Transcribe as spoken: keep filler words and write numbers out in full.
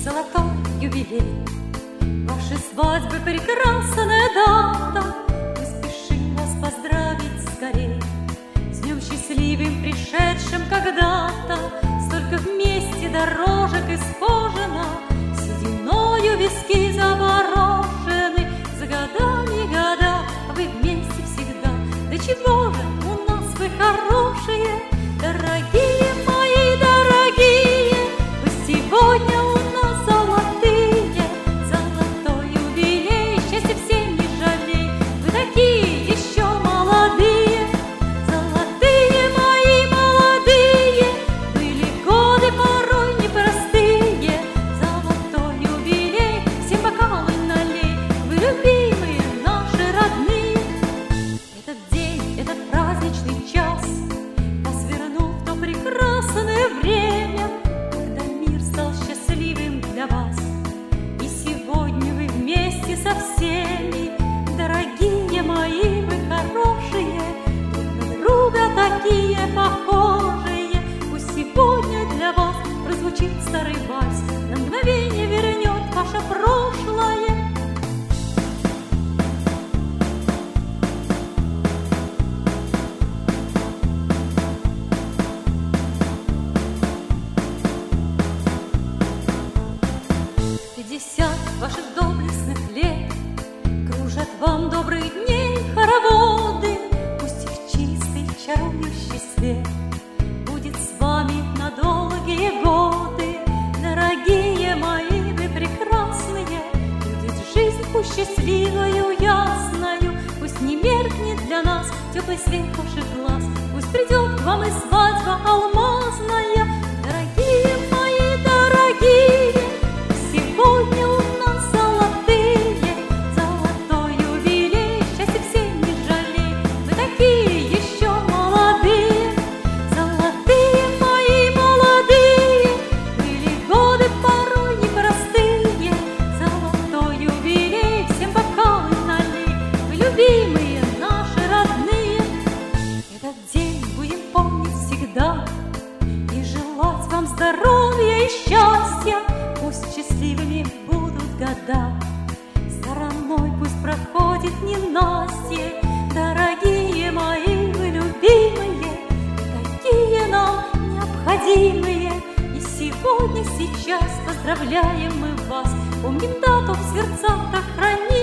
золотой юбилей. Ваши свадьбы прекрасная дата, мы спешим вас поздравить скорей. С днем счастливым, пришедшим когда-то, столько вместе дорожек исхожено, сединою виски заборошены. За годами года вы вместе всегда. Да чего же у нас вы хорошие, дорогие мои, дорогие. Вы сегодня у нас золотые, золотой юбилей, счастья всем не жалей. Вы такие еще молодые, золотые мои молодые. Были годы порой непростые, золотой юбилей, всем бокалы налей. Вы любимые, наши родные. Этот день, этот праздничный час вас вернул в то прекрасное время, когда мир стал счастливым для вас. И сегодня вы вместе со всеми, дорогие мои, вы хорошие, друг на друга такие похожие. Пусть сегодня для вас прозвучит старый вальс, на мгновение вернет ваше прошлое. Пятьдесят ваших доблестных лет кружат вам добрых дней хороводы. Пусть их чистый, чарующий свет будет с вами на долгие годы. Дорогие мои, вы прекрасные, будет жизнь пусть счастливою, ясною. Пусть не меркнет для нас теплый свет ваших глаз, пусть придет к вам и свадьба алмазная. Дорогие мои, дорогие, сегодня у нас золотые, золотой юбилей, счастья всем не жалей. Вы такие еще молодые, золотые мои молодые. Были годы порой непростые, золотой юбилей, всем бокалы налей. Вы любимые, наши родные. Этот день будем помнить всегда и желать вам здоровья и счастья. Пусть счастливыми будут года, стороной пусть проходит ненастье. Дорогие мои, вы любимые, такие нам необходимые. И сегодня, сейчас поздравляем мы вас, помним дату в сердцах, так храним.